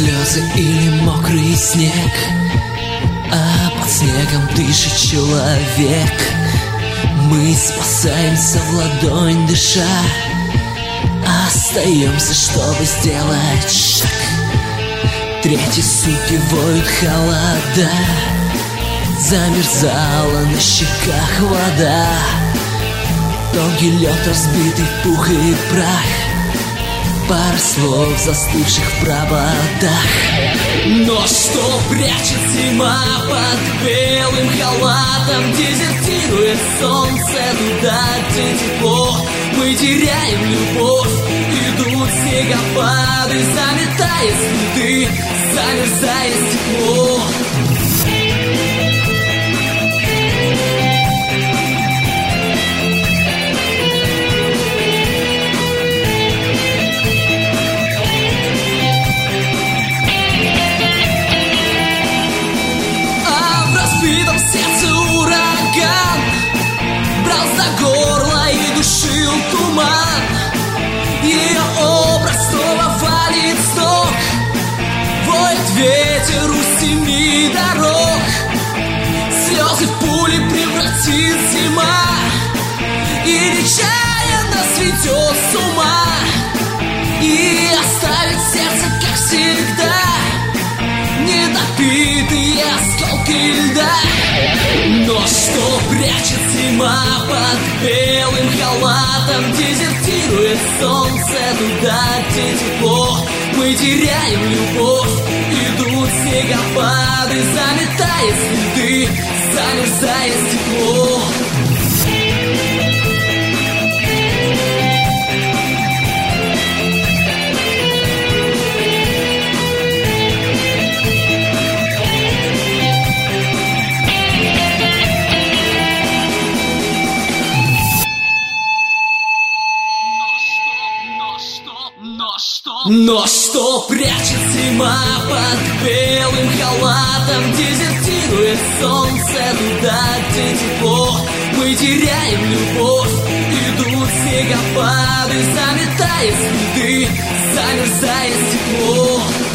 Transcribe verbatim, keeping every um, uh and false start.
слезы или мокрый снег, а под снегом дышит человек. Мы спасаемся в ладонь дыша, остаемся, чтобы сделать шаг. Третьи сутки воют холода, замерзала на щеках вода. Тонкий лед, разбитый в пух и прах, пара слов, застывших в проводах. Но что прячет зима под белым халатом? Дезертирует солнце туда, где тепло. Мы теряем любовь, идут снегопады, заметая следы, замерзая стекло. Сердце ураган брал за горло и душил туман. Ее образ снова валит с ног, воет ветер у семи дорог. Слезы в пули превратит зима, и нечаянно сведет с ума, и оставит сердце, как всегда, недопитые осколки льда. Но что прячет зима под белым халатом? Дезертирует солнце туда, где тепло. Мы теряем любовь, идут снегопады, заметая следы, замерзая стекло. Но что прячет зима под белым халатом? Дезертирует солнце туда, где тепло. Мы теряем любовь, идут снегопады, заметая следы, замерзая стекло.